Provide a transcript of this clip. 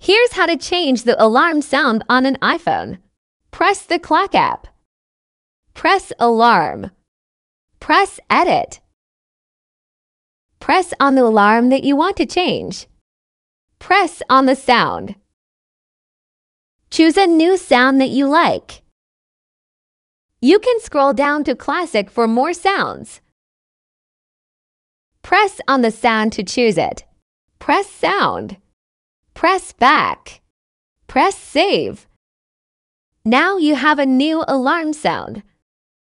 Here's how to change the alarm sound on an iPhone. Press the Clock app. Press Alarm. Press Edit. Press on the alarm that you want to change. Press on the sound. Choose a new sound that you like. You can scroll down to Classic for more sounds. Press on the sound to choose it. Press Sound. Press Back. Press Save. Now you have a new alarm sound.